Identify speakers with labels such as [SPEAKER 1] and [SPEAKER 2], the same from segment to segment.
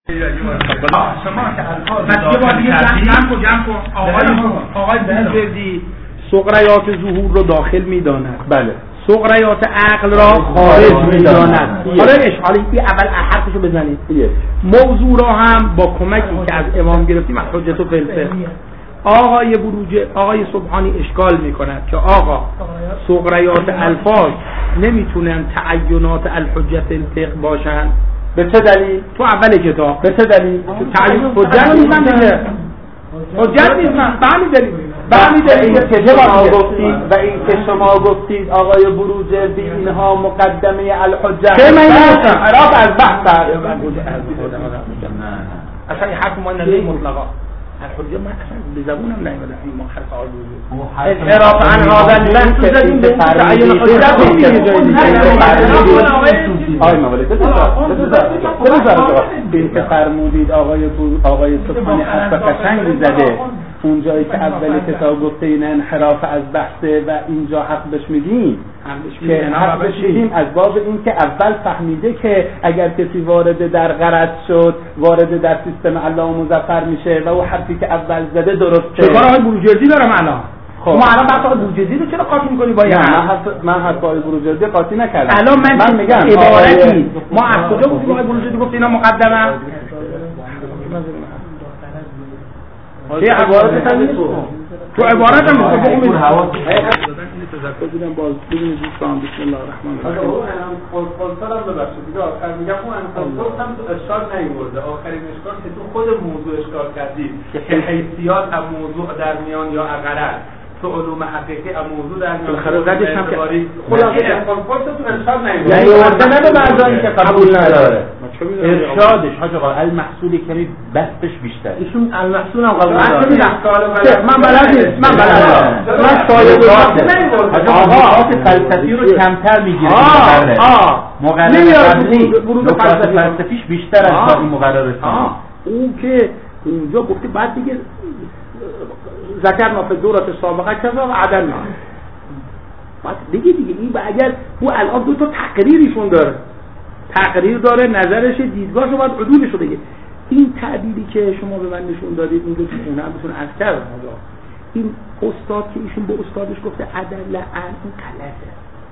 [SPEAKER 1] شما که الفاظ جمع کن آقای بروجردی سغریات ظهور رو داخل میداند، بله، سغریات عقل را خارج میداند. حالا اشعالی اول حرفشو بزنید. موضوع را هم با کمکی که از امام گرفتیم از حجت و فلسفه آقای سبحانی اشکال میکند که آقا سغریات الفاظ نمیتونن تعینات الحجت الفقه باشن. به چه دلیل؟ تو اول کتاب به چه دلیل؟ تعیین حجت نیستن دیگه، حجت نیستن. بعمی دلیل که شما گفتید و این که شما گفتید آقای بروجردی اینها مقدمه الحجت چه معنی هستن؟ عراق از بحث اصلا این حرف ما نزدیک مطلقا الحجه ما اصلا به زبونم نمیاد این ما حرف عالی اعراف عن هذا اللفظ زدیم به تعیین حجت آقای مولانا این که فرمودید آقای سبحانی حرف قشنگی زده اونجایی که اول کتاب گفته این انحراف از بحثه و اینجا حق بهش میدیم که حق بهش میدیم از باب این که اول فهمیده که اگر کسی وارد در غرض شد وارد در سیستم علامه مظفر میشه و اون حرفی که اول زده درسته. چه کار آقای بروجردی دارم الان؟ خب ما الان بحث آقای بروجردی رو چرا قاطی می‌کنی با این؟ من حرف آقای بروجردی قاطی نکردم. الان من میگم عبارتی ما از کجا گفتیم آقای بروجردی گفت اینا مقدمه؟ چه عبارت تو عبارت هم میگه تذکر دیدم باز ببینید دوستان. بسم الله الرحمن الرحیم. خلاصه ببخشید دیگه آخر میگم اون انصاف هم اشکال نیورده. آخرین اشکال که تو خود موضوع اشکال کردی که حیثیات از موضوع در میان یا اقرار تو علوم حقیقی از موضوع در میان خلاصش هم که خلاصه تو اشکال نیورده. یعنی ورده به معنی که قبول نداره. ارشادش حاج آقا المحصول کمی بستش بیشتر. ایشون المحصول هم قبول نداره. من بلد نیست. من سایه آقا فلسفی رو کمتر میگیره. مقرر فلسفیش بیشتر از این مقرر اون که اونجا گفته بعد دیگه ذکر نافذ دورات سابقه کذا و عدم بعد دیگه این اگر او الان دو تا تقریریشون داره، تقریر داره، نظرش، دیدگاهش رو باید عدولش رو بگه. این تعبیری که شما به من نشون دادید این رو که اون هم بتون از کردم این استاد که ایشون به استادش گفته عدل عن این غلطه.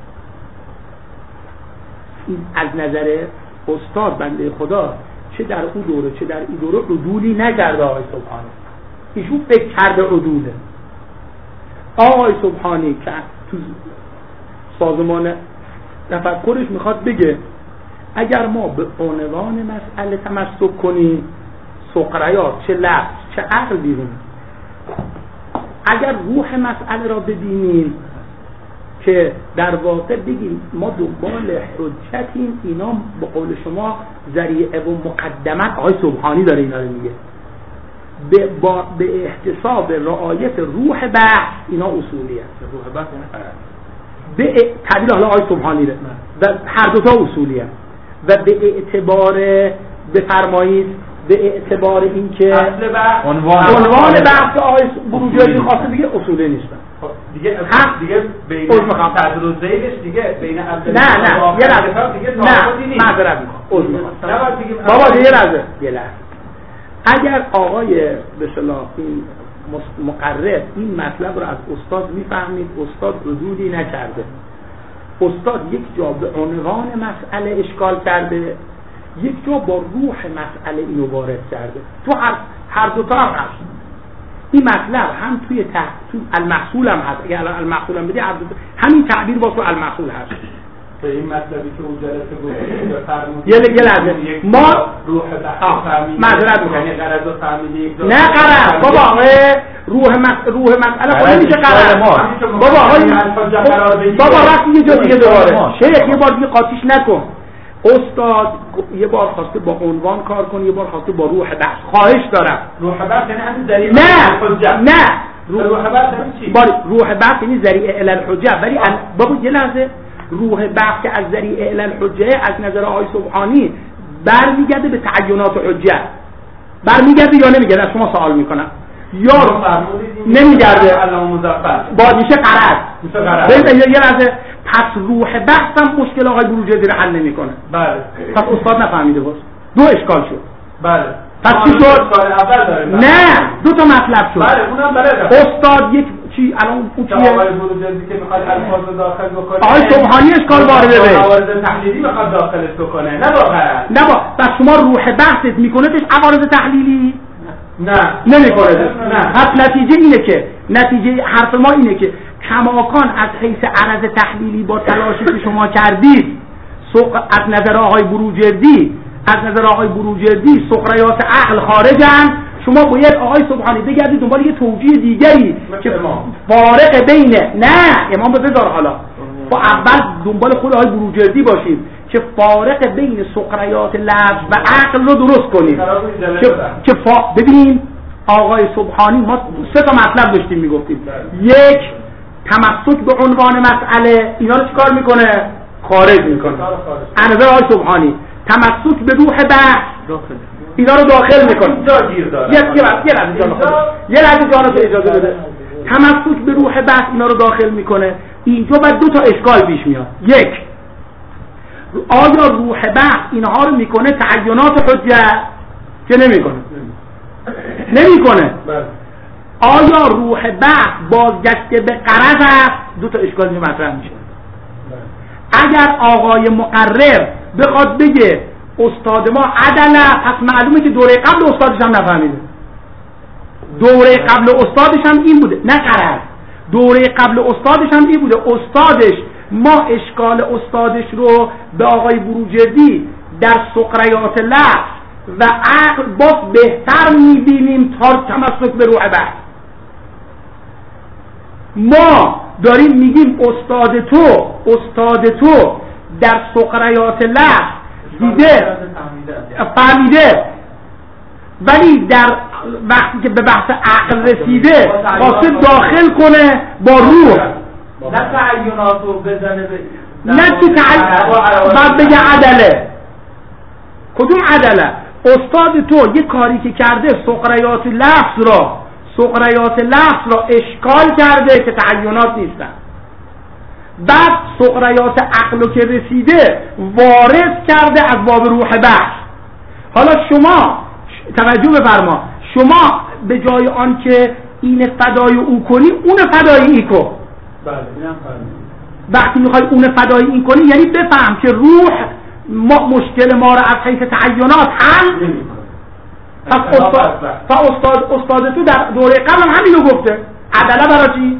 [SPEAKER 1] این از نظر استاد بنده خدا چه در اون دوره چه در این دوره عدولی نکرده آقای سبحانی. ایشون فکر کرده عدوله. آقای سبحانی که تو سازمان تفکرش میخواد بگه اگر ما به عنوان مسئله تمسک کنیم سغریات چه لفظ چه عقل بیرون، اگر روح مسئله را ببینیم که در واقع بگیم ما دنبال حجتیم، اینا به قول شما ذریعه و مقدمت آقای سبحانی داره اینا رو میگه به احتساب رعایت روح بحث اینا اصولی هست. روح بحث به تعبیر حالا آقای سبحانی ره و هر دوتا اصولی هست و به اعتبار بفرمایید به اعتبار این که عنوان بحث آقای بروجردی خواسته دیگه اصولی نیستن دیگه بین صدر و ذیلش دیگه بین نه یه لحظه دیگه نه معذرت میخوام بابا دیگه یه لحظه اگر آقای به اصطلاح این مقرر این مطلب رو از استاد میفهمید استاد ردودی نکرده، استاد یک جا به عنوان مسئله اشکال کرده یک جا با روح مسئله اینو وارد کرده. تو هر دوتا هم هست این مطلب هم توی تو المحصول هم هست. اگر المحصول هم بدی همین تعبیر با تو المحصول هست. این مطلبی که اون جلسه گفتید یه لحظه ما روح معذرت می‌کنم غرض و فهمیدی نه غرض بابا روح مسئله خود میشه غرض بابا رفت یه جا دیگه دوباره شیخ یه بار دیگه قاطیش نکن. استاد یه بار خواسته با عنوان کار کن، یه بار خواسته با روح بحث. خواهش دارم روح بحث یعنی همین دلیل نه روح بحث یعنی چی؟ روح بحث یعنی ذریعه الی الحجه. ولی بابا یه لحظه روح بحث که از ذریعه الی الحجه از نظر آقای سبحانی برمیگرده به تعینات حجه، برمیگرده یا نمیگرده؟ از شما سوال میکنم. یا نمیگرده علامه مظفر با میشه غرض ببین یه لحظه پس روح بحث هم مشکل آقای بروجردی رو حل نمیکنه. بله پس استاد نفهمیده باز دو اشکال شد.
[SPEAKER 2] بله.
[SPEAKER 1] پس چی شد؟ نه دو تا مطلب شد.
[SPEAKER 2] بله اونم بلدم.
[SPEAKER 1] استاد یک چی الان اون چیه؟
[SPEAKER 2] آقای بروجردی که میخواد الفاظ رو داخل بکنه.
[SPEAKER 1] آقای سبحانی اشکال وارد به.
[SPEAKER 2] عوارض تحلیلی میخواد داخلش بکنه. نه واقعا.
[SPEAKER 1] نه با بس شما روح بحثت میکنه عوارض تحلیلی؟
[SPEAKER 2] نه
[SPEAKER 1] نمیکنه.
[SPEAKER 2] نه.
[SPEAKER 1] پس نتیجه اینه که نتیجه حرف ما اینه که کماکان از حیث عرض تحلیلی با تلاشی که شما کردید از نظر آقای بروجردی سقراط عقل خارجن. شما باید آقای سبحانی بگردید دنبال یه توجیه دیگری که فارق بین نه امام بذار حالا با اول دنبال خود آقای بروجردی باشید که فارق بین سقراط لفظ و عقل رو درست کنید که ببینیم آقای سبحانی ما سه تا مطلب داشتیم میگفتیم. یک تمسک به عنوان مسئله اینا رو چیکار میکنه؟ خارج میکنه. انظر آقای سبحانی تمسک به روح بحث اینا رو داخل میکنه. یه لحظه جانو اجازه بده. تمسک به روح بحث اینا رو داخل میکنه. اینجا باید دو تا اشکال پیش میاد. یک، آیا روح بحث اینها رو میکنه تعینات حجت که نمیکنه. آیا روح بحث بازگشته به غرض است؟ دو تا اشکال اینجا مطرح میشه. اگر آقای مقرر بخواد بگه استاد ما عدله، پس معلومه که دوره قبل استادش هم نفهمیده. دوره قبل استادش هم این بوده، نه غرض. دوره قبل استادش هم این بوده. استادش ما اشکال استادش رو به آقای بروجردی در سقراط لفظ و عقل باز بهتر میبینیم تا تمسک به روح بحث. ما داریم میگیم استاد تو در سقراط لفظ دیده فهمیده، ولی در وقتی که به بحث عقل رسیده واسه داخل کنه با روح
[SPEAKER 2] نه تعیناتو بزنه به
[SPEAKER 1] نه چی بعد بگه عدله. کدوم عدله؟ استاد تو یه کاری که کرده سقراط لفظ را اشکال کرده که تعینات نیستن، بعد سقراط عقلو که رسیده وارد کرده از باب روح بحث. حالا شما توجه بفرما، شما به جای آن که این فدای او کنی اون فدای ای کن.
[SPEAKER 2] بله اینم فهمیدم.
[SPEAKER 1] وقتی میخوای اون فدای این کنی یعنی بفهم که روح مشکل ما را از حیث تعینات حل نمی‌کنه. استاد تو در دوره قبل هم همینو گفته. عدله برای چی؟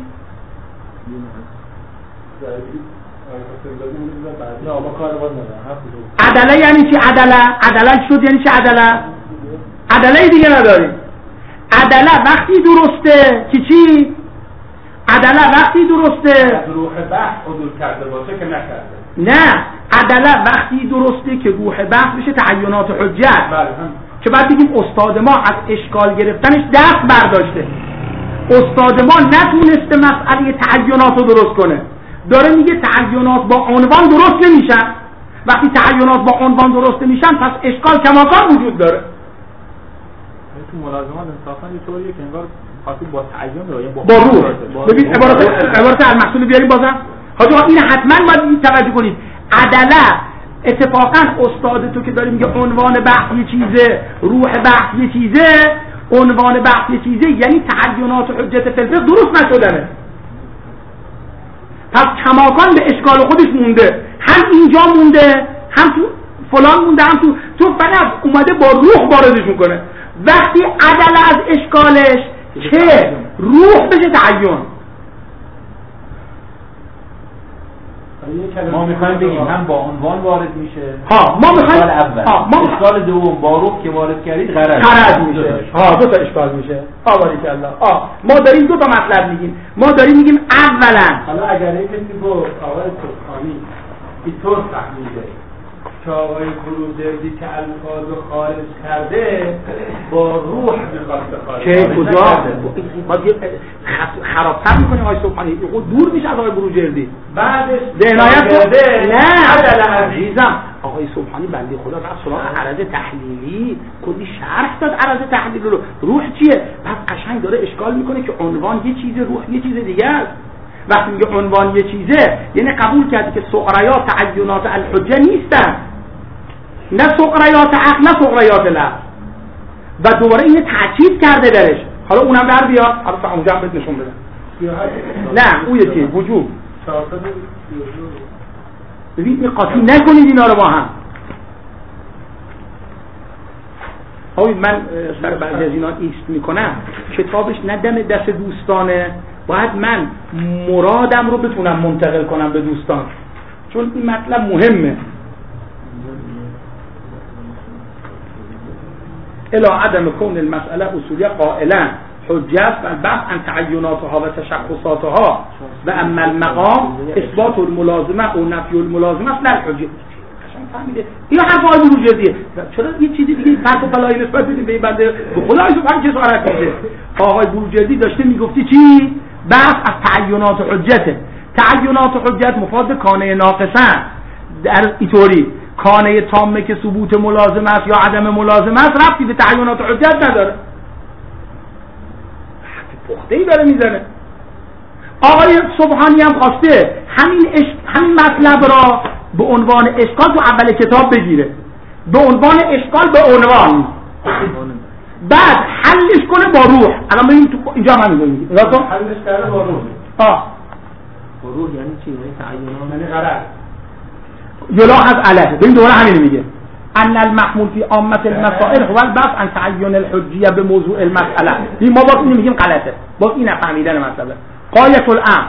[SPEAKER 1] عدله یعنی چی؟ عدله شد یعنی چی؟ عدله دیگه نداریم. عدله وقتی درسته که چی؟ عدله وقتی درسته
[SPEAKER 2] روح بحث حضور کرده باشه که نکرده.
[SPEAKER 1] نه، عدله وقتی درسته که روح بحث بشه تعینات حجت.
[SPEAKER 2] بله.
[SPEAKER 1] که بعد بگیم استاد ما از اشکال گرفتنش دست برداشته. استاد ما نتونسته مسئله تعینات رو درست کنه. داره میگه تعینات با عنوان درست نمیشن. وقتی تعینات با عنوان درست نمیشن پس اشکال کماکان وجود داره.
[SPEAKER 2] تو ملازمات انصافا یه طوریه که انگار خاطی با تعین رو
[SPEAKER 1] با روح. ببین عبارت المحصول بیاریم بازم. حاجی این حتما باید توجه کنید. عدله اتفاقا استاد تو که داره میگه عنوان بحث یه چیزه، روح بحث یه چیزه، عنوان بحث یه چیزه، یعنی تعینات حجت فلسفه درست نشدنه. پس کماکان به اشکال خودش مونده، هم اینجا مونده، هم تو فلان مونده، هم تو فقط اومده با روح واردش میکنه. وقتی عدله از اشکالش که روح بشه تعین.
[SPEAKER 2] ما میخوایم بگیم هم با عنوان وارد میشه.
[SPEAKER 1] ما میخوایم
[SPEAKER 2] اشکال دوم با روح که وارد کردید
[SPEAKER 1] غرض میشه. دو تا اشکال میشه. باریکالله. ما داریم دو تا مطلب میگیم. ما داریم میگیم اولا
[SPEAKER 2] حالا اگر کسی با آقای سبحانی اینطور فهمیده که آقای بروجردی که الفاظ رو خارج کرده با روح میخواسته خارج
[SPEAKER 1] که کجا ما خرابتر میکنیم آقای سبحانی دور میشه از آقای بروجردی
[SPEAKER 2] بعدش
[SPEAKER 1] ذهنیت نه
[SPEAKER 2] عدل
[SPEAKER 1] عزیزم. آقای سبحانی بنده خدا رفت سراغ عرض تحلیلی کلی شرح داد. عرض تحلیلی رو روح چیه؟ پس قشنگ داره اشکال میکنه که عنوان یه چیزه، روح یه چیز دیگه است. وقتی میگه عنوان یه چیزه یعنی قبول کرده که سقراط تعینات الحجه نیستن، نه سقراط عقل نه سقراط لفظ. و دوباره اینو تاکید کرده درش. حالا اونم در بیاد، حالا اونجا هم بهت نشون بدم. نه اون یکی وجوب. ببین قاطی نکنید اینا رو با هم. من سر بعضی از اینا ایست میکنم، کتابش نه دم دست دوستانه، باید من مرادم رو بتونم منتقل کنم به دوستان، چون این مطلب مهمه. الی عدم کون المسئله اصولیه قائلا حجت و البحث عن تعیناتها و تشخصاتها و اما المقام اثبات الملازمه و نفی الملازمه است لا الحجه. فهمیده؟ این حرف آقای بروجردیه. چرا یه چیزی دیگه فرق و پلایی نسبت بدیم به این بنده به خدا سبحان چه سوالت میشه؟ آقای بروجردی داشته میگفتی چی؟ بحث از تعینات حجته. تعینات حجت مفاد کانه ناقصه در اینطوری کانه تامه که ثبوت ملازمه است یا عدم ملازمه است ربطی به تعینات حجت نداره. پخته‌ای داره میزنه. آقای سبحانی هم خواسته همین مطلب را به عنوان اشکال تو اول کتاب بگیره، به عنوان اشکال به عنوان، بعد حلش کنه با روح. الان ببین تو اینجا هم میگیم راستو
[SPEAKER 2] حلش کرده با روح.
[SPEAKER 3] با روح یعنی چی؟ یعنی تعینات،
[SPEAKER 2] یعنی غرض
[SPEAKER 1] یلاحظ علیه. ببین دوباره همین میگه ان المحمول فی عامه المسائل هو البحث عن تعین الحجیه به موضوع المسئله. ما با این میگیم غلطه، با این نفهمیدن مسئله. غایت الامر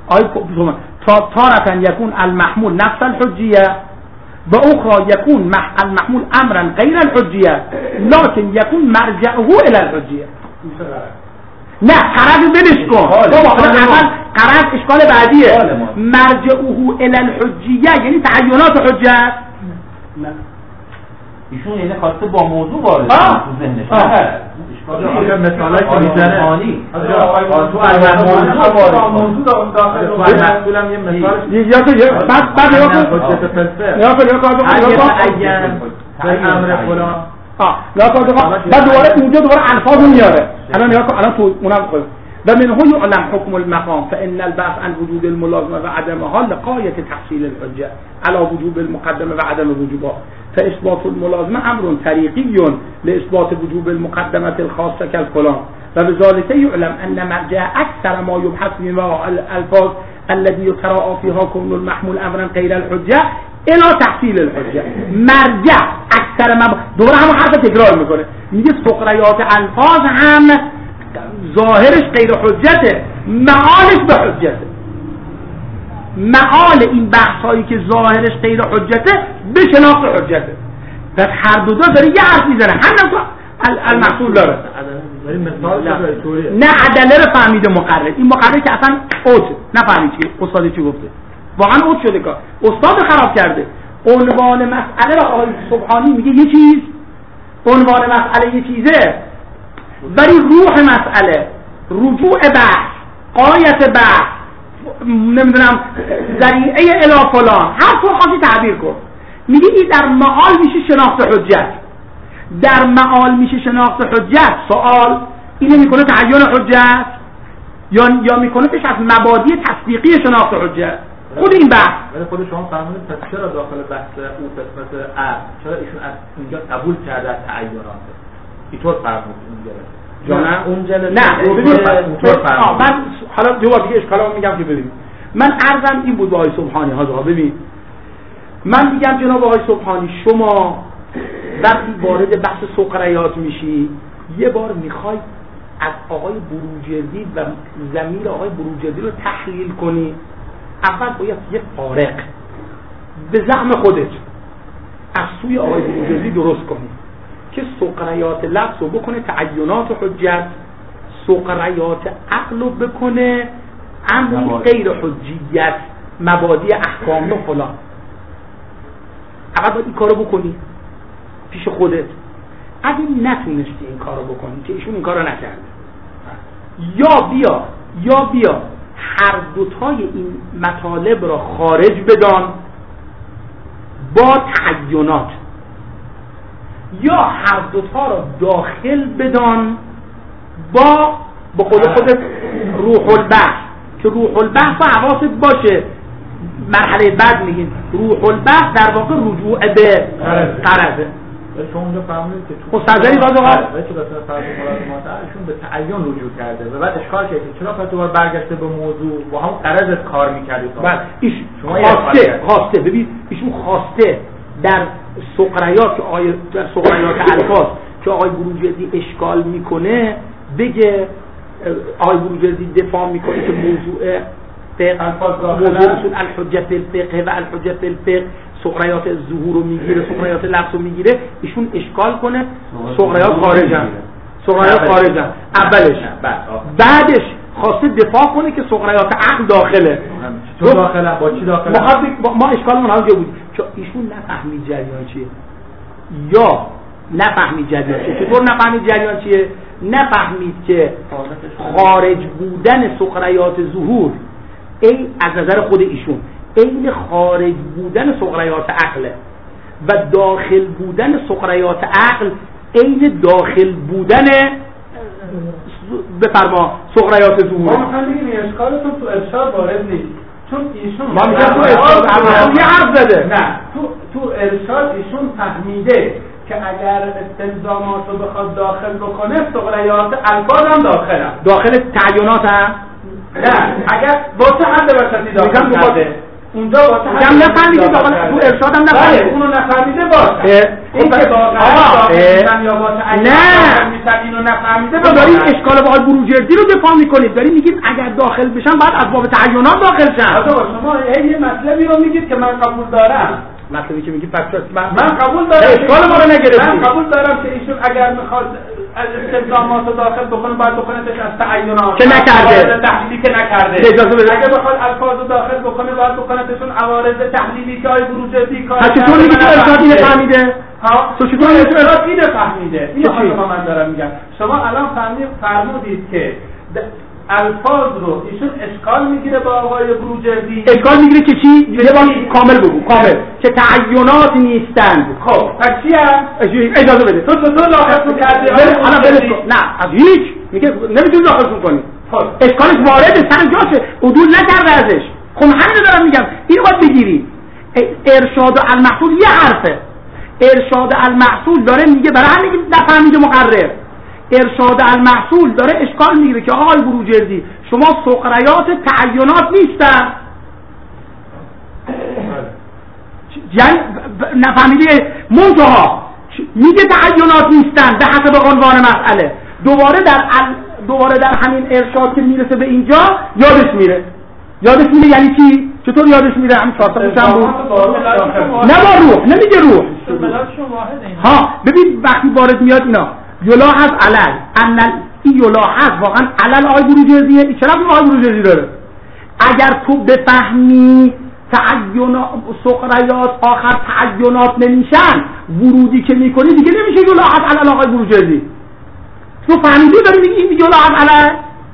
[SPEAKER 1] تارة يكون المحمول نفس الحجية وأخرى يكون المحمول أمرا غير الحجية لكن يكون مرجعه إلى الحجية. نه قرار بدش کن بابا، اول قرار اشکال بعدیه. مرجعه إلى الحجية یعنی تعینات حجت.
[SPEAKER 3] نه ایشون یعنی خواسته با موضوع وارد تو ذهنش.
[SPEAKER 2] این مثالایی که میزنه تو موضوع داخل مسئول هم یه مثال
[SPEAKER 1] بعد دوباره اونجا دوباره الفاظ میاره. الان تو اونم و منه يعلم حكم المقام فإن البحث عن وجود الملازمة وعدمها لغاية تحصيل الحجة على وجوب المقدمة وعدم وجوبها فإثبات الملازمة أمر طريقي لإثبات وجوب المقدمة الخاصة كالكلام وبذلك يعلم أن مرجع أكثر ما يبحث فيما الألفاظ الذي يتراءى فيها كون المحمول أمرا غير الحجة إلى تحصيل الحجة. مرجع أكثر ما دوباره هم حرف تکرار میکنه، میگه سقریات الفاظ هم ظاهرش غیر حجته، معالش به حجته. معال این بحث هایی که ظاهرش غیر حجته به شناخت حجته. در هر دو داره یه حرف میزنه، هم تو المحصول داره. نه عدله رو فهمیده مقرر، این مقرر که اصلا اوت نفهمید چی استاد چی گفته، واقعا اوت شده کار، استاد خراب کرده. عنوان مسئله را آقای سبحانی میگه یه چیز، عنوان مسئله یه چیزه، ولی روح مسئله، رجوع بحث، غایت بحث، نمیدونم ذریعه الی فلان، هر طور خاصی تعبیر کن. میگه این در معال میشه شناخت حجت. در معال میشه شناخت حجت. سوال اینو میکنه تعین حجت یا میکنه پیش از مبادی تصدیقی شناخت حجت. خود این بحث
[SPEAKER 3] ولی خود شما فرمودید پس چرا داخل بحث او قسمت ا چرا ایشون از اینجا قبول کرده از تعینات اینطور فرمودید اونجا
[SPEAKER 1] نه من حالا جواب دیگه اشکالام میگم که ببین، من عرضم این بود با آقای سبحانی ها. ببین من میگم جناب آقای سبحانی شما وقتی وارد بحث سقریات میشی یه بار میخوای از آقای بروجردی و ضمیر آقای بروجردی رو تحلیل کنی. اول باید یه فارق به زعم خودت از سوی آقای بروجردی درست کنی که سقریات لفظ رو بکنه تعینات حجت، سقریات عقل رو بکنه امری غیر حجیت، مبادی احکامی و فلان. اول باید این کارو بکنی پیش خودت. اگه نتونستی این کارو بکنی که ایشون این کارو نکرده، یا بیا هر دوتای این مطالب را خارج بدان با تعینات، یا هر دوتا را داخل بدان با قول خودت روح البحث، که روح البحث و حواست باشه مرحله بعد میگیم روح البحث در واقع رجوع به غرضه.
[SPEAKER 3] شما اونجا فهمیدید که
[SPEAKER 1] تو مستأجری باز اوقات
[SPEAKER 3] چه مثلا فرض ملازمات ایشون به تعین رجوع کرده و بعد اشکال کرده چرا فتوار برگشته به موضوع با هم قرض کار می‌کردید.
[SPEAKER 1] بعد شما خواسته ببین ایشون خواسته در سقریات در سقریات الفاظ که آقای بروجردی اشکال میکنه بگه آقای بروجردی دفاع میکنه که موضوع موضوع اصول الحجه فی الفقه و الحجه فی الفقه سقریات ظهور رو میگیره، سقریات لفظ رو میگیره، ایشون اشکال کنه سقریات خارجن، سقریات خارجن اولش، بعدش خواسته دفاع کنه که سقریات عقل داخله.
[SPEAKER 3] تو داخله با چی داخله؟
[SPEAKER 1] ما اشکالمون همونجا بود چون ایشون نفهمید جریان چیه یا نفهمید جریان چیه. چطور نفهمید جریان چیه؟ نفهمید که خارج بودن سقریات ظهور ای از نظر خود ایشون این خارج بودن سقریات عقله و داخل بودن سقریات عقل این داخل بودن بفرما سقریات ظهور.
[SPEAKER 2] ما میخوام بگیم اشکالتون تو ارشاد وارد نیست چون ایشون
[SPEAKER 1] ما میگم تو ارشاد یه حرف زده.
[SPEAKER 2] نه تو ارشاد ایشون فهمیده که اگر استلزامات رو بخواد داخل بکنه سقریات الفاظ هم داخل
[SPEAKER 1] تعینات هم
[SPEAKER 2] نه اگر با چه حد وسطی داخل کرده اونجا با چه حد
[SPEAKER 1] نفهمیده داخل تو ارشاد هم نفهمیده
[SPEAKER 2] اونو نفهمیده باشه این که داخل یا با
[SPEAKER 1] نه
[SPEAKER 2] اینو نفهمیده
[SPEAKER 1] تو دارید اشکال با آقای بروجردی رو دفاع میکنید، دارید میگید اگر داخل بشن بعد از باب تعینات داخل شن.
[SPEAKER 2] شما یه مطلبی رو میگید که من قبول دارم،
[SPEAKER 1] مطلبی که میگید پس
[SPEAKER 2] من قبول دارم
[SPEAKER 1] اشکال ما رو نگرفتید.
[SPEAKER 2] من قبول دارم که ایشون اگر میخواد از استلزامات رو داخل بکنه باید بکنه از تعینات
[SPEAKER 1] که نکرده،
[SPEAKER 2] تحلیلی که نکرده. اگر بخواد الفاظ رو داخل بکنه باید بکنه تشون عوارض تحلیلی که آقای بروجردی کار کرده.
[SPEAKER 1] چطور میگید تو ارشاد اینو فهمیده؟
[SPEAKER 2] تو چطور ارشاد اینو فهمیده؟ اینو من دارم میگم. شما الان فرمودید که الفاظ رو ایشون اشکال میگیره با آقای بروجردی.
[SPEAKER 1] اشکال میگیره که چی؟ یه بار کامل بگو. کامل که تعینات نیستند.
[SPEAKER 2] خب پس چی هم؟
[SPEAKER 1] اجازه بده.
[SPEAKER 2] تو داخل کردی؟
[SPEAKER 1] حالا بلش کن. نه از هیچ میگه نمیتونی داخل کنی. اشکالش وارده سر جاشه، عدول نکرده ازش. خب همین دارم میگم اینو باید بگیری. ارشاد المحصول یه حرفه. ارشاد المحصول داره میگه برای همین نفهمید مقرر. ارشاد المحصول داره اشکال میگیره که آقای بروجردی شما سقریات تعینات نیستن، یعنی نفهمیده منتها میگه تعینات نیستن به حسب عنوان مسئله. دوباره در همین ارشاد که میرسه به اینجا یادش میره یعنی چی؟ چطور یادش میره؟ هم شاطرشم بود نه با روح نمیگه روح ها. ببین وقتی وارد میاد اینا یلاحظ علل این یلاحظ واقعا علل آقای بروجردیه. این چرا به آقای بروجردی داره؟ اگر تو بفهمی تعینات سقریات آخر تعینات نمیشن ورودی که میکنی دیگه نمیشه یلاحظ علل آقای بروجردی. تو فهمیدی داری میگی این یلاحظ علل؟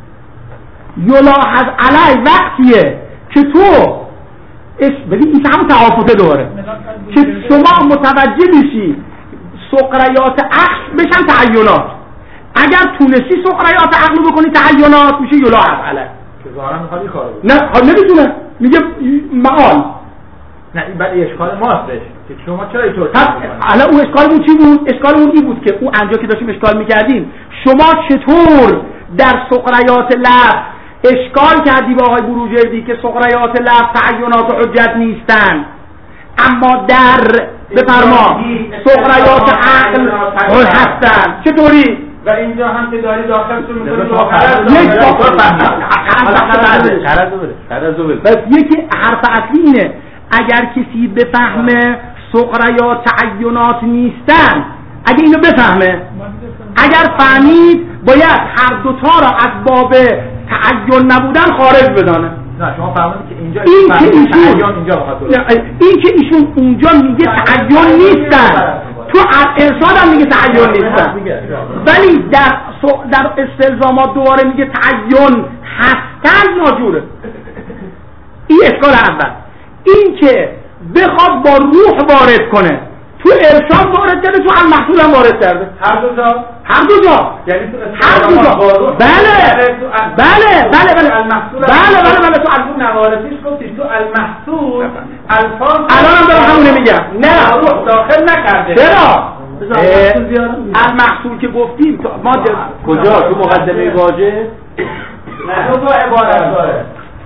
[SPEAKER 1] یلاحظ علل وقتیه که تو ببین این همون تعافته دوره که شما متوجه بشی سقریات عقل بشن تعینات. اگر تونستی سقریات عقل بکنی تعینات میشه یلاحظ علل.
[SPEAKER 3] که ظاهرا میخواد این کارو
[SPEAKER 1] نه نمیتونه میگه معال.
[SPEAKER 3] نه این بعد اشکال ماستش که شما چرا اینطور
[SPEAKER 1] حالا اون اشکالمون چی بود؟ اشکالمون این بود که اون انجا که داشتیم اشکال میکردیم شما چطور در سقریات لفظ اشکال کردی با آقای بروجردی که سقریات لفظ تعینات و حجت نیستن اما در بفرما سقریات عقل هستن. چطوری؟
[SPEAKER 2] و اینجا هم که داری داخل شو میکنی
[SPEAKER 1] بس یکی حرف اصلی اینه اگر کسی بفهمه سقریات تعینات نیستن، اگه اینو بفهمه اگر فهمید باید هر دوتا را از باب تعین نبودن خارج بدانه.
[SPEAKER 3] نه شما فهمید که اینجا
[SPEAKER 1] این که ایشون اونجا میگه تعین نیستن، تو ارشاد هم میگه تعین نیستن، ولی در استلزامات دوباره میگه تعین هستن ناجوره. این اشکال اول. این که بخواد با روح وارد کنه تو ارشاد وارد کرده تو المحصول هم وارد کرده.
[SPEAKER 2] هر دو جا
[SPEAKER 1] یعنی هر دو جا بله
[SPEAKER 2] تو المحصول نوارثیش گفتی تو المحصول الفاظ
[SPEAKER 1] الان هم دارم همونه میگم. نه
[SPEAKER 2] روح داخل نکرده.
[SPEAKER 1] چرا؟ المحصول که گفتیم ما
[SPEAKER 3] کجا تو مقدمه واژه
[SPEAKER 2] دو تا عبارت داره.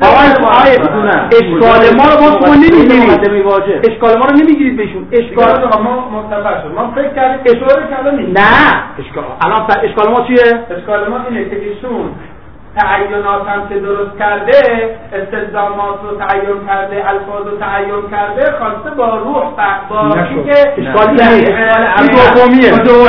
[SPEAKER 1] اشکال ما رو شما نمیگیرید. اشکال ما رو نمیگیرید بهشون. اشکال
[SPEAKER 2] ما متفق شد. ما فکر کردیم اشاره کلام نیست.
[SPEAKER 1] نه الان اشکال ما چیه؟
[SPEAKER 2] اشکال ما اینه که ایشون تعیینات هم که درست کرده، استلزامات رو تعیین کرده، الفاظ رو تعیین کرده، خواسته با روح با اینکه
[SPEAKER 1] اشکالی نیست. این دومیه.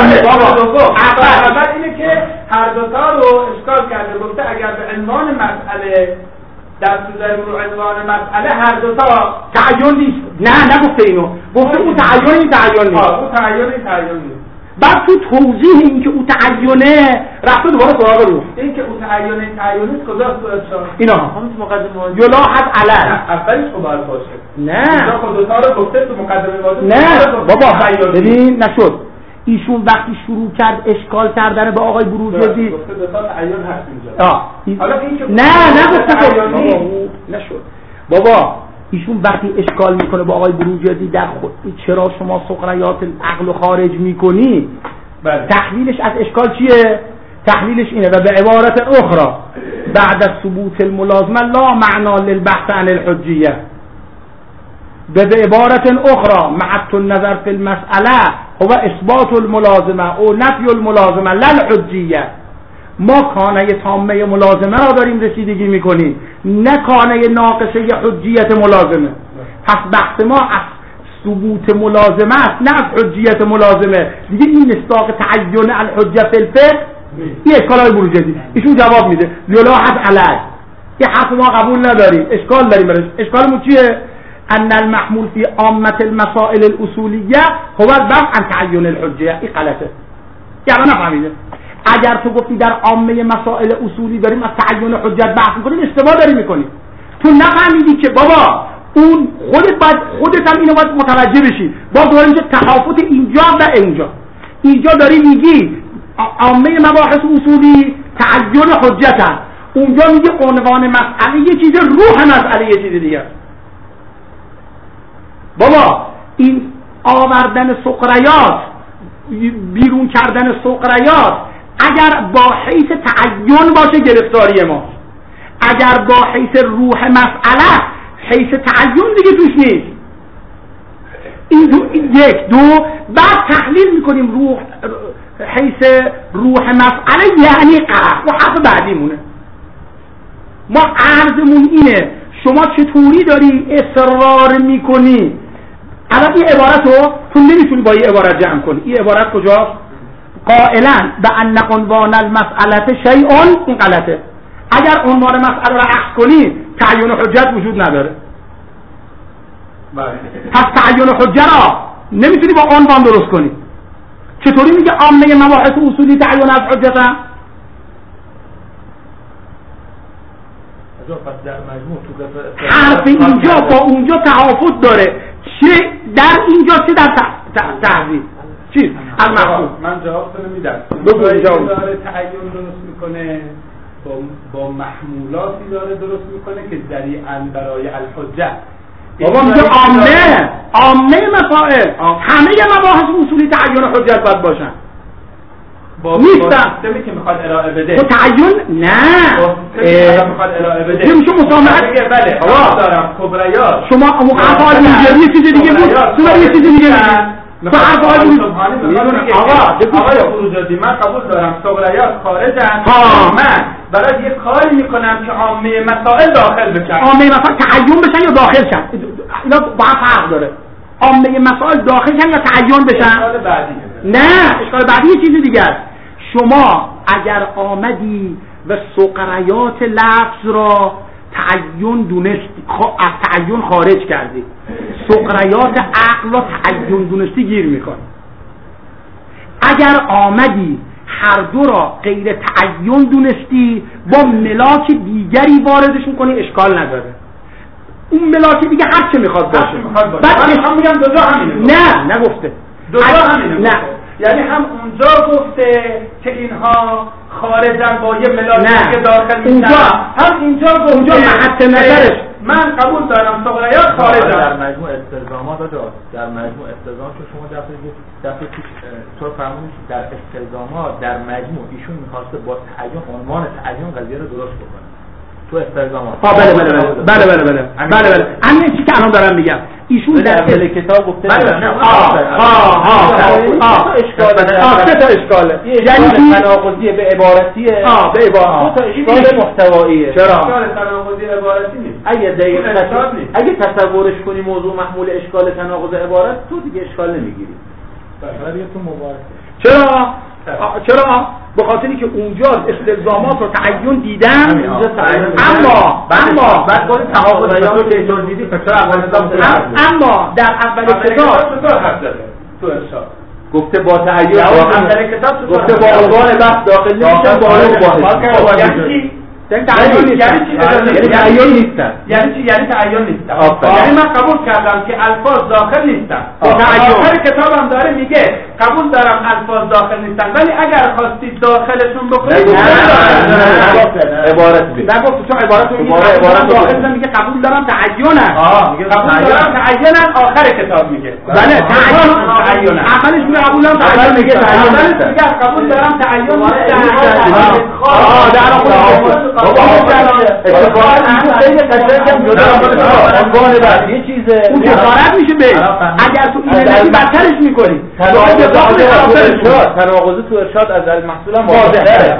[SPEAKER 2] اول اینه که هر دوتا رو اشکال کرده. گفته اگر به عنوان مسئله در صورت رو عنوان مسئله هر دوتا
[SPEAKER 1] تعیین نیست. نه نگفته اینو. گفته اون تعیین نیست.
[SPEAKER 2] اون تعیین نیست.
[SPEAKER 1] بعد تو توضیح این که او تعیینه رفته دوباره سراغ روح.
[SPEAKER 2] این که او تعیین نیست کجاست تو ارشاد؟
[SPEAKER 1] اینا
[SPEAKER 2] همون تو مقدمه
[SPEAKER 1] یلاحظ علی.
[SPEAKER 2] اولش خب باید باشه.
[SPEAKER 1] نه.
[SPEAKER 2] اینجا خود دوتا رو گفته تو مقدمه واژه.
[SPEAKER 1] نه بابا ببین نشد. ایشون وقتی شروع کرد اشکال کردن به آقای بروجردی
[SPEAKER 2] گفته دوتا تعیین هست اینجا. حالا این که
[SPEAKER 1] نه نگفته نشد. بابا ایشون وقتی اشکال میکنه با آقای بروجردی در خود چرا شما سقریات عقل خارج میکنی؟ تحلیلش از اشکال چیه؟ تحلیلش اینه و به عبارت اخرى بعد از ثبوت الملازمه لا معنا للبحث عن الحجیه. به عبارت اخرى مع النظر في المسأله هو اثبات الملازمه او نفی الملازمه لا الحجیه. ما کانه تامه ملازمه را داریم رسیدگی میکنیم، نه کانه ناقصه حجیت ملازمه. پس بحث ما از ثبوت ملازمه است نه از حجیت ملازمه. دیگه این مصداق تعین الحجه فی الفقه این اشکالای بروجردی. ایشون جواب میده یلاحظ علی. یه حرف ما قبول نداریم، اشکال داریم برش. اشکالمون چیه؟ ان المحمول فی عامه المسائل الاصولیه هو البحث عن تعین الحجه. این غلطه. یعنی نفهمیده. اگر تو گفتی در عامه مسائل اصولی داریم از تعین حجت بحث میکنیم اشتباه داری میکنی. تو نفهمیدی که بابا اون خودت هم اینو باید متوجه بشی. باز دوباره میشه تفاوت اینجا و اینجا داری میگی عامه مباحث اصولی تعین حجت هست، اونجا میگه عنوان مسئله یه چیز، روح مسئله یه چیز دیگه. بابا این آوردن سقریات بیرون کردن سقریات اگر با حیث تعین باشه گرفتاری ما، اگر با حیث روح مسئله حیث تعین دیگه توش نیست. این یک دو بعد تحلیل میکنیم روح حیث روح مسئله یعنی قرار و حرف بعدی مونه. ما عرضمون اینه شما چطوری داری اصرار میکنی الان این عبارت رو تو نمیتونی با این عبارت جمع کنی. این عبارت کجاست؟ قائلا به ان عنوان المسئله شیء، این غلطه. اگر عنوان مسئله را اخذ کنی تعین حجت وجود نداره. پس تعین حجت را نمیتونی با عنوان درست کنی. چطوری میگه عامه مباحث اصولی تعین از حجت هم؟ حرف اینجا با اونجا تفاوت داره. چه در اینجا چه در تحویل چیز از محفوظ.
[SPEAKER 2] من جوابتون میدم. داره تعین درست میکنه با محمولاتی داره درست میکنه که ذریعاً برای الحجه.
[SPEAKER 1] بابا میگه عامه مسائل همه مباحث اصولی تعین حجت باید باشن. نیستم
[SPEAKER 2] که میخواد ارائه بده
[SPEAKER 1] تو تعین نه
[SPEAKER 2] میخواد ارائه بده
[SPEAKER 1] میشه مسامحت.
[SPEAKER 2] بله آقا دارم کبریات
[SPEAKER 1] شما افعال موجبی یه چیز دیگه بود، تو یه چیز دیگه میگی تو افعال
[SPEAKER 2] آقای بروجردی من قبول دارم کبریات خارجن، من برای یه کاری میکنم که عامه مسائل داخل بشن.
[SPEAKER 1] عامه مسائل تعین بشن یا داخل شن؟ اینا با فرق داره. عامه مسائل داخل شن یا تعین بشن؟ نه اشکال بعدی یه چیز دیگه است. شما اگر آمدی و سقریات لفظ را تعین دونستی، از تعین خارج کردی، سقریات عقل را تعین دونستی گیر میکنی. اگر آمدی هر دو را غیر تعین دونستی با ملاک دیگری واردش میکنی اشکال نداره. اون ملاک دیگه هر چه میخواد باشه.
[SPEAKER 2] بعد من میگم دو جا همینه.
[SPEAKER 1] نه نگفته
[SPEAKER 2] دو جا همینه. نه یعنی هم اونجا گفته که اینها خارجن با یه ملاک دیگه داخل میشن، هم اینجا گفته
[SPEAKER 1] اونجا محط نظرش
[SPEAKER 2] من قبول دارم صغریات خارجن.
[SPEAKER 3] در مجموع استلزامات در مجموع استلزامات شما دفعه طور فرمودید در استلزامات در مجموع ایشون می‌خواسته با تعین عنوان تعین قضیه رو درست بکنه تو استلزامات.
[SPEAKER 1] بله همین چیزی که الان دارم میگم ایشون در اول کتاب گفته سه تا اشکاله، یعنی
[SPEAKER 3] تناقضی به عبارتی
[SPEAKER 1] به عبارت
[SPEAKER 3] دو تا اشکال محتوایی.
[SPEAKER 1] چرا
[SPEAKER 2] اشکال تناقضی عبارتی نیست.
[SPEAKER 3] اگه تصورش کنی موضوع محمول اشکال تناقض عبارت تو دیگه اشکال نمیگیری.
[SPEAKER 2] تو مبارک.
[SPEAKER 1] چرا؟ به خاطری که اونجا استلزامات رو تعین دیدم، اما
[SPEAKER 3] بعد گفت تناقض رو که دیدی فکر
[SPEAKER 1] اما در اول کتاب
[SPEAKER 2] تو ارشاد
[SPEAKER 3] گفته با تعین گفته با عنوان بحث داخل نمیشه با عنوان
[SPEAKER 2] یعنی تعین نیستن. یعنی من قبول کردم که الفاظ داخل نیستن. آخر کتابم داره میگه قبول دارم الفاظ داخل نیستن، ولی اگر خواستید داخلشون بکنید
[SPEAKER 3] عبارت
[SPEAKER 1] نگفت تو عبارت رو داخل میگه قبول دارم تعینن.
[SPEAKER 2] قبول دارم تعینن آخر کتاب میگه.
[SPEAKER 1] بله تعینن. اولش میگه قبول دارم تعینن میگه قبول دارم تعین در خود
[SPEAKER 3] عنوان بعد یه چیزه
[SPEAKER 1] اون جسارت میشه به اگر تو این بدترش میکنی
[SPEAKER 3] تناقض تو ارشاد از المحصول هم
[SPEAKER 1] واضحه.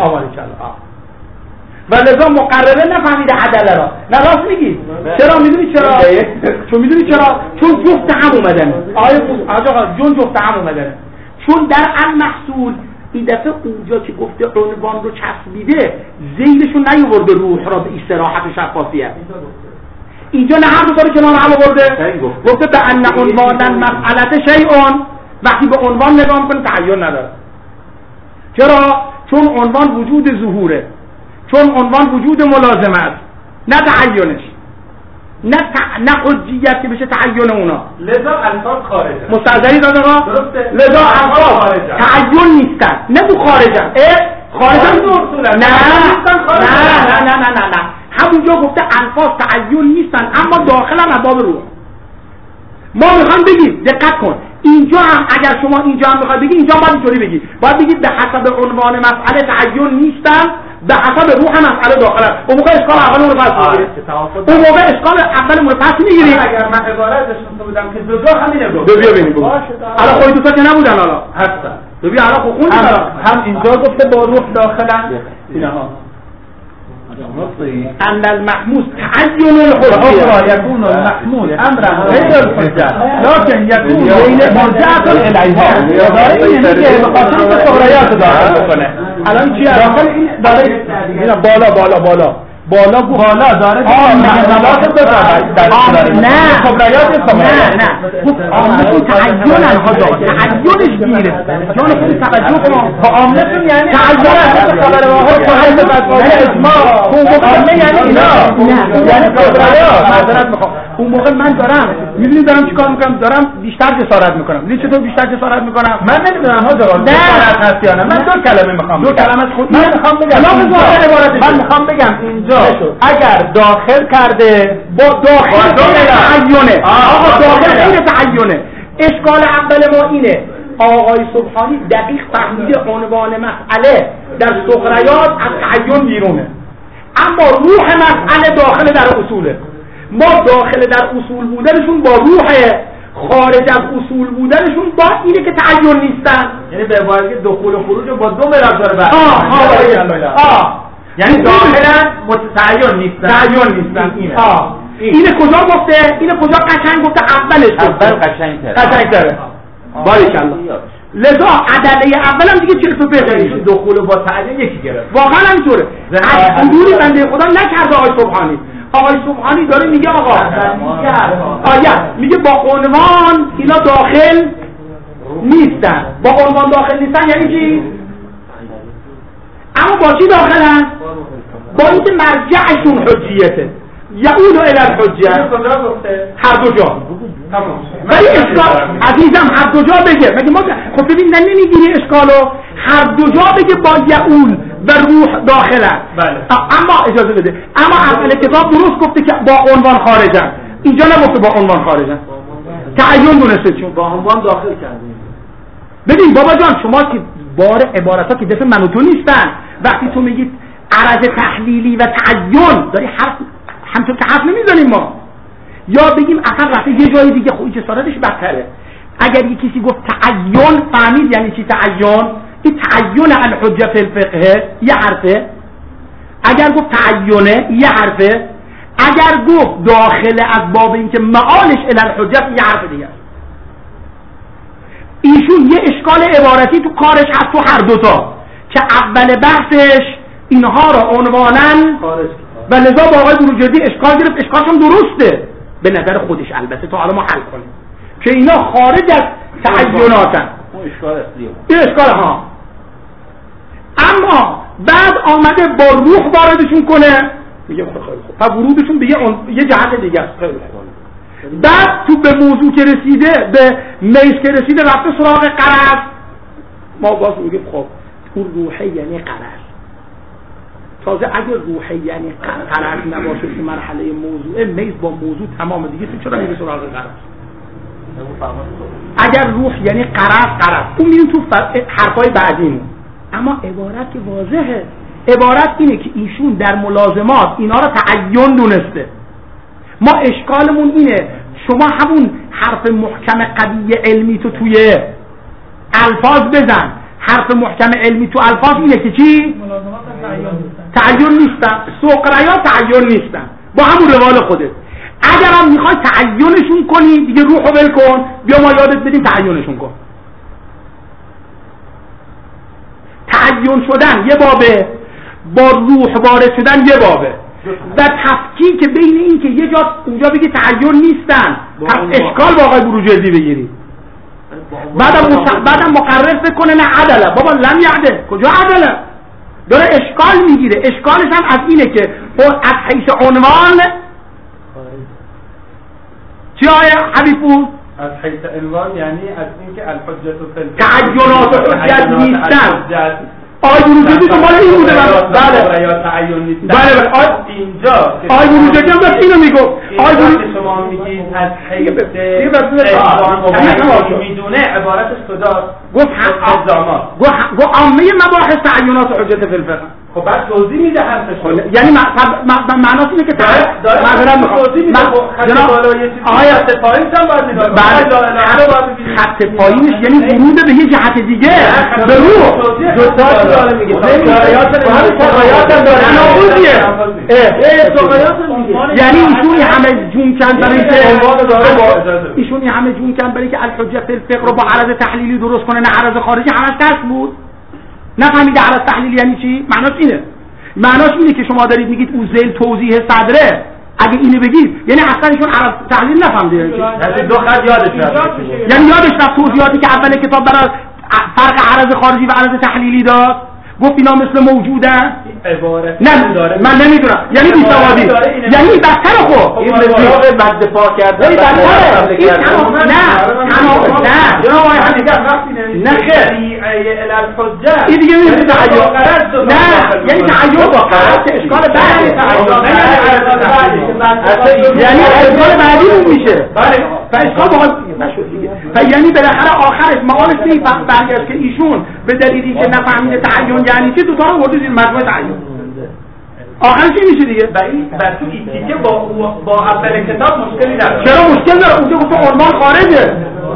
[SPEAKER 1] و لذا مقرره نفهمیده عدله را. نه راست میگی. چرا میدونی چرا؟ چون میدونی چرا؟ چون جفت هم اومدنه. آقا جون جفت هم اومدنه. چون در المحصول این دفعه اونجا که گفته عنوان رو چسبیده ذیلشون نیاورده روح را به استراحت و شفافیت. اینجا نه هر دو تا رو کنار هم آورده. گفته به ان عنوان مسئله شیء، وقتی به عنوان نگاه می‌کنه تعین نداره. چرا؟ چون عنوان وجود ظهوره، چون عنوان وجود ملازمه است، نه تعینش، نه حجیت که بشه تعین اونا.
[SPEAKER 2] لذا الفاظ خارجه.
[SPEAKER 1] مستحضری داده ها؟ لذا الفاظ تعین نیستن، نه تو خارجن. خارجن نه همونجا گفته الفاظ تعین نیستن اما داخلن ابواب روح. ما میخوام بگیم دقت کن، اینجا هم اگر شما اینجا هم بخواید بگید، اینجا باید اینطوری بگید، باید بگید به حسب عنوان مسئله تعین نیستن، به حسب روح مسئله داخلن. اون موقع اشکال اولمون رو پس میگیریم. اون موقع اشکال اولمون رو پس میگیریم.
[SPEAKER 2] اگر من عبارتش بودم که دو همینه بود.
[SPEAKER 1] بیا ببینیم. الان خود دو تا که نبودن الان هستن. ببین الان خود خوندن.
[SPEAKER 2] هم اینجا گفته با روح داخلن. اینها
[SPEAKER 1] ان المحموس تعین الحجه
[SPEAKER 2] يكون المحمول امرا غير الحجه لكن يكون مرجعه اليها. داره میگه به خاطر صغریات داخل بکنه. الان چی داخل این داره بالا داره نماز نه خبریات نه عاملتون تعینن تعینش گیره جان خود توجه کن. عاملتون یعنی تعین خبر واحد صاحب مسئله اسماء اون موقع یعنی اینا یعنی خبریات معذرت میخوام. اون موقع من دارم میدونی دارم چیکار میکنم؟ دارم بیشتر جسارت میکنم. میدونی چطور بیشتر جسارت میکنم؟ من نمیدونم ها جواب نه من دو کلمه میخوام دو کلمه خود من میخوام بگم من میخوام بگم اینجا اگر داخل کرده با داخل تعینه. آقا داخل این تعینه. اشکال اول ما اینه آقای سبحانی دقیق فهمیده عنوان مسئله در صغریات از تعین بیرونه، اما روح مسئله داخل در اصوله. ما داخل در اصول بودنشون با روحه، خارج از اصول بودنشون با اینه که تعین نیستن.
[SPEAKER 3] یعنی به عبارت دخول و خروج با دو ملاک داره بحث.
[SPEAKER 1] یعنی داخلا متعین نیستن. اینه کجا گفته؟ اینه کجا قشنگ گفته؟ اولش گفته.
[SPEAKER 3] اول قشنگ‌تره.
[SPEAKER 1] باریکالله. لذا عدله اولم دیگه چه تو بهتره.
[SPEAKER 3] دخول با تعین یکی گرفت.
[SPEAKER 1] واقعا همینطوره. از حضوری بنده خدا نکرده آقای سبحانی. آقای سبحانی داره میگه آقا میگه با عنوان اینا داخل نیستن. با عنوان داخل نیستن یعنی چی؟ اما با چی داخلن؟ با اینکه مرجعشون حجیته، یعود الی الحجه هر دو جا. ولی اشکال عزیزم هر دو جا بگه مگه ما خب ببین نمیگیری اشکالو هر دو جا بگه با یعول و روح داخلن.
[SPEAKER 2] بله.
[SPEAKER 1] اما اجازه بده اما اول کتاب درست گفته که با عنوان خارجن، اینجا نگفته با عنوان خارجن، تعین دونسته چون با عنوان داخل کردیم. ببین بابا جان شما که بار عبارت ها که دفعه من و تو نیستن، وقتی تو میگید عرض تحلیلی و تعین داری حرف همچون که حرف نمیزنیم ما، یا بگیم اصلا رفته یه جای دیگه خب جسارتش بدتره. اگر یه کسی گفت تعین فهمید یعنی چی تعین؟ این تعین الحجه فی الفقه یه حرفه، اگر گفت تعینه یه حرفه، اگر گفت داخل از باب این که معالش الی الحجه یه حرف دیگه. ایشون یه اشکال عبارتی تو کارش هست تو هر دوتا که اول بحثش اینها را عنوانن و لذا با آقای بروجردی اشکال گرفت. اشکالشون درسته به نظر خودش، البته تا حالا ما حل کنیم که اینا خارج از تعیناتن. این اشکال ها. اما بعد آمده با روح واردشون کنه، میگه خیلی خوب تا ورودشون به یه جهت دیگه است. خیلی خوب. بعد تو به موضوع که رسیده، به میز که رسیده رفته سراغ قرض، ما باز میگیم خب اون روحه یعنی قرض. تازه اگر روحه یعنی قرض نباشه تو مرحله موضوع میز با موضوع تمام دیگه تو چرا میگی سراغ قرض؟ اگر روح یعنی قرض اون میریم تو حرفای بعدیمون. اما عبارت که واضحه، عبارت اینه که ایشون در ملازمات اینا رو تعین دونسته. ما اشکالمون اینه شما همون حرف محکم قوی علمی تو توی الفاظ بزن. حرف محکم علمی تو الفاظ اینه که چی؟ تعین نیستن، سقرایا تعین نیستن با همون روال خودت. اگر هم میخوای تعینشون کنی دیگه روحو ول کن، بیا ما یادت بدیم تعینشون کن. تعین شدن یه بابه، با روح وارد شدن یه بابه و تفکیک بین این که یه جا اونجا بگی تعین نیستن اشکال با آقای بروجردی بگیری، بعدم مقرر بکنه نه عدله. بابا لم یعدل، کجا عدله؟ داره اشکال میگیره. اشکالش هم از اینه که از حیث عنوان چی آیه حبیبون؟
[SPEAKER 2] از حیث عنوان یعنی از اینکه الحجة
[SPEAKER 1] تعینات حجت نیستن. آقای بروجردی دنبال این بوده. بله
[SPEAKER 2] یا تعین نیستن.
[SPEAKER 1] بله
[SPEAKER 2] اینجا
[SPEAKER 1] آقای بروجردی هم داشت اینو میگفت. آقای بروجردی
[SPEAKER 2] شما میگید از حیث میدونه عبارتش کجاست؟
[SPEAKER 1] گفت عامه مباحث تعینات حجت فی الفقه.
[SPEAKER 2] خب بعد توضیح میده حرفش.
[SPEAKER 1] یعنی معناش اینه که معذرت میخوام
[SPEAKER 2] آقای خط پایینش هم باید نگاه.
[SPEAKER 1] خط پایینش یعنی ورود به یه جهت دیگه به روح
[SPEAKER 2] داره میگه
[SPEAKER 1] یعنی ایشونی همه جون کند برای که الحجه فی الفقه رو با عرض تحلیلی درست کنه نه عرض خارجی. همش دست بود نفهمیده عرض تحلیلی یعنی چی. معناش اینه که شما دارید میگید او ذیل توضیح صدره، اگه اینو بگید یعنی اصلا ایشون عرض تحلیل نفهمیده.
[SPEAKER 2] یعنی دو خط یادش رفت،
[SPEAKER 1] یعنی یادش رفت توضیحاتی که اول کتاب برای فرق عرض خارجی و عرض تحلیلی داد. گفت اینا مثل موجودن. نه من نمیدونم یعنی بیسوادی یعنی بدتر. خب
[SPEAKER 2] این مثل بد دفاع کرده
[SPEAKER 1] این بدتره. این نه جناب آقای حدیث
[SPEAKER 2] نه خیلی الالحجه
[SPEAKER 1] این دیگه میشه تعین. نه یعنی تعین با قرض اشکال بعدی یعنی اشکال بعدی اون میشه. بله فاشکال با نشد دیگه. یعنی بالاخره آخرش معالش این برگشت که ایشون به دلیلی که نفهمیده تعین یعنی چی دو تا رو ورده زیر مجموعه تعین. آخرش چی میشه دیگه؟
[SPEAKER 2] بر تو این دیگه با اول کتاب مشکلی نداره.
[SPEAKER 1] چرا مشکل داره؟ اونجا گفت عنوان خارجه.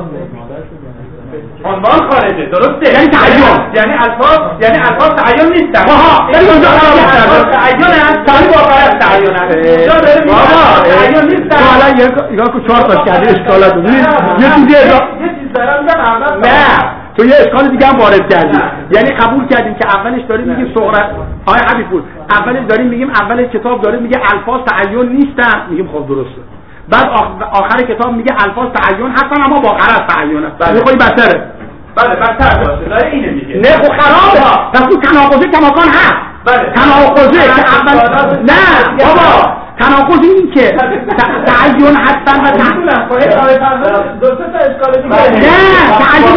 [SPEAKER 2] عنوان خارجه درسته.
[SPEAKER 1] یعنی تعین
[SPEAKER 2] یعنی الفاظ تعین نیستن.
[SPEAKER 1] آها یعنی اونجا
[SPEAKER 2] تعین هست. تعین واقعا تعین هست. اونجا داره میگه تعین نیستن.
[SPEAKER 1] حالا نگاه کن 4 تا کرده اشکالات بود. یه چیزی
[SPEAKER 2] دارم میگم
[SPEAKER 1] نه تو یه اشکال دیگه هم وارد کردی. یعنی قبول کردیم که اولش داریم میگیم صغرا آقای حبیب پور اولش داریم میگیم اول کتاب داره میگه الفاظ تعین نیستن، میگیم خب درسته. بعد آخر کتاب میگه الفاظ تعین هستن اما با غرض تعین هست. میخوای بهتره.
[SPEAKER 2] بله بدتر باشه. داره اینو میگه.
[SPEAKER 1] نه خب خرابه. پس اون تناقضه کماکان هست.
[SPEAKER 2] بله
[SPEAKER 1] تناقضه که اول نه بابا تناقض این که تعین هستن و
[SPEAKER 2] دو تا اشکال دیگه
[SPEAKER 1] نه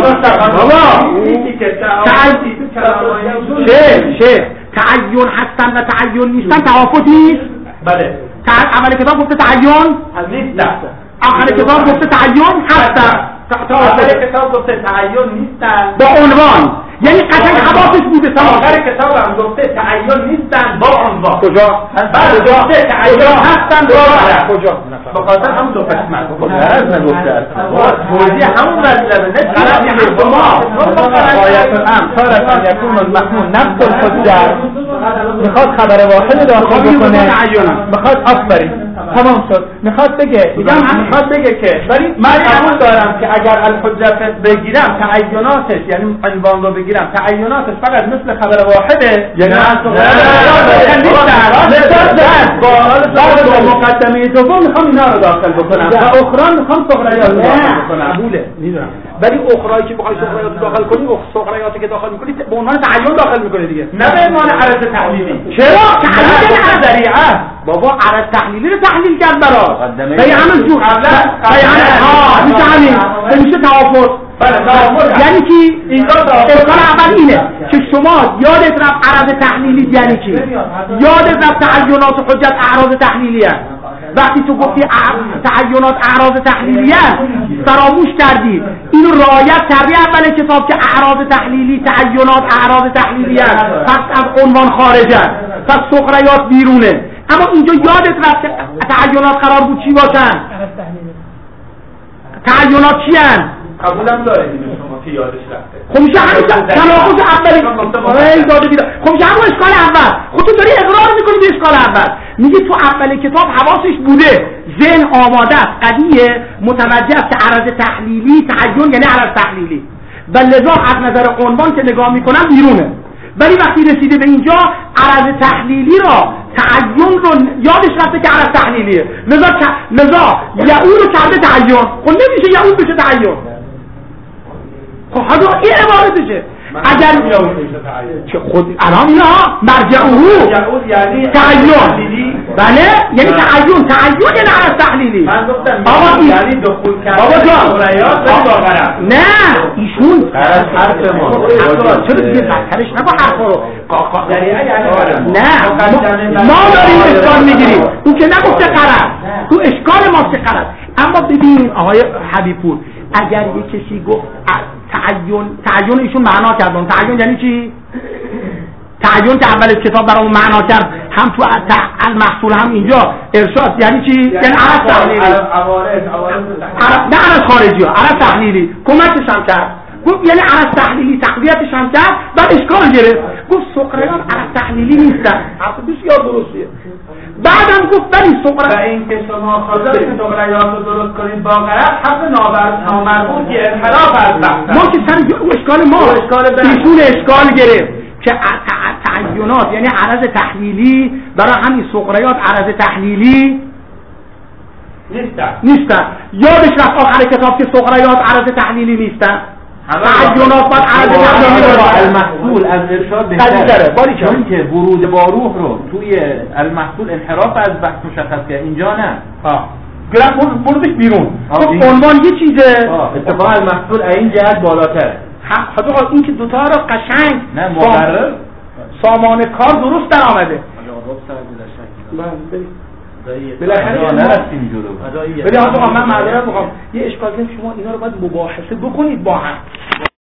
[SPEAKER 1] تعین هستن و تعین نیستن تفاوت نیست.
[SPEAKER 2] بله
[SPEAKER 1] اول کتاب گفته تعین
[SPEAKER 2] نیستن،
[SPEAKER 1] آخر کتاب گفته تعین هستن.
[SPEAKER 2] آخر کتاب گفته تعین نیستن
[SPEAKER 1] با عنوان، یعنی قطعا حواسش بوده.
[SPEAKER 2] آخر کتاب هم گفته تعین نیستن با عنوان.
[SPEAKER 1] کجا؟
[SPEAKER 2] بعد گفته تعین هستن با عنوان.
[SPEAKER 1] کجا؟
[SPEAKER 2] بخاطر همون دو قسمت نگفته توضیح همون مطلبه نه غلطی شما غایت الامر تارة یکون المحمول نفس الحجت. میخواد خبر واحد داخل بکنه، میخواد آفرین تمام شد، میخواد بگه میخواد بگه که ولی من قبول دارم که اگر الحجت بگیرم تعیناتش، یعنی عنوان رو بگیرم تعیناتش فقط مثل خبر واحده، یعنی با مقدمه دوم میخوام اینا رو داخل بکنم و اخرى میخوام صغریات رو داخل بکنم.
[SPEAKER 1] قبوله میدونم، ولی اخرایی که بخوای صغریات داخل کنی، صغریاتی که داخل میکنی به عنوان تعین داخل میکنی دیگه،
[SPEAKER 2] نه به عنوان عرض تحلیلی.
[SPEAKER 1] چرا؟
[SPEAKER 2] تعلیل ذریعه
[SPEAKER 1] بابا عرض تحلیلی رو تحلیل کرد برات. همین جو میشه توافق. یعنی چی؟ اشکال اول اینه که شما یادت رفت عرض تحلیلی یعنی چی؟ یادت رفت تعینات و حجت اعراض تحلیلی هست. وقتی تو گفتی تعینات اعراض تحلیلی هست فراموش کردی اینو رعایت کردی اول کتاب که اعراض تحلیلی تعینات اعراض تحلیلی هست، پس از عنوان خارجه، پس سخریات بیرونه. اما اینجا یادت رفت تعینات قرار بود چی باشن؟ تعینات چی هست؟
[SPEAKER 2] قبولم داره شما که یادش رفته.
[SPEAKER 1] خب میشه همین تناقض اولی. خب میشه همون اشکال اول. خب تو داری اقرار میکنی به اشکال اول، میگی تو اول کتاب حواسش بوده، ذهن آماده است، قضیه متوجه است که عرض تحلیلی تعین یعنی عرض تحلیلی و لذا از نظر عنوان که نگاه میکنم بیرونه. ولی وقتی رسیده به اینجا عرض تحلیلی را تعین رو یادش رفته که عرض تحلیلیه، لذا یعود رو کرده تعین. خب نمیشه یعود بشه تعین. خب حالا این عبارتشه. اگر که خود الان اینا مرجعه
[SPEAKER 2] یعنی
[SPEAKER 1] تعین، بله یعنی تعین یعنی عرض تحلیلی.
[SPEAKER 2] من گفتم
[SPEAKER 1] آقا
[SPEAKER 2] یعنی دخول کردن
[SPEAKER 1] بابا جان نه ایشون
[SPEAKER 2] حرف ما
[SPEAKER 1] چرا دیگه بدترش نگو حرفا رو نه ما داریم اشکال میگیریم، اون که نگفته قرار، تو اشکال ماست که قرار. اما ببین آقای حبیبپور، اگر یه کسی گفت تعین ایشون معنا کردن، تعین یعنی چی؟ تعین که اول کتاب برامون معنا کرد، هم تو المحصول هم اینجا ارشاد، یعنی چی؟ یعنی عرض تحلیلی. نه عرض خارجی ها، عرض تحلیلی کمکش هم کرد. گفت یعنی عرض تحلیلی تقویتش هم کرد، بعد اشکال گرفت گفت سقریان عرض تحلیلی نیستن. حرف بسیار درستیه. بعدم گفت ولی
[SPEAKER 2] و این که شما خواستید سقریات رو درست کنید با غلط حرف نامربوط که انحراف از بحث
[SPEAKER 1] ما که سر اشکال ما ایشون اشکال گرفت که تعینات یعنی عرض تحلیلی، برای همین سقریات عرض تحلیلی نیستن. یادش رفت آخر کتاب که سقریات عرض تحلیلی نیستن. تعینات باید عرض تحلیلی باشه.
[SPEAKER 3] المحصول از ارشاد بهتره، چون که ورود با روح رو توی المحصول انحراف از بحث مشخص کرد، اینجا نه.
[SPEAKER 1] بردش بیرون. عنوان یه چیزه،
[SPEAKER 3] اتفاق المحصول این جهت بالاتره.
[SPEAKER 1] حالا این که دوتا رو قشنگ
[SPEAKER 3] نه مقرر
[SPEAKER 1] سامان کار درست در آمده. بالاخره
[SPEAKER 3] نرسیم جلو.
[SPEAKER 1] ولی آقا من معذرت میخوام، یه اشکال شما اینا رو باید مباحثه بکنید با هم.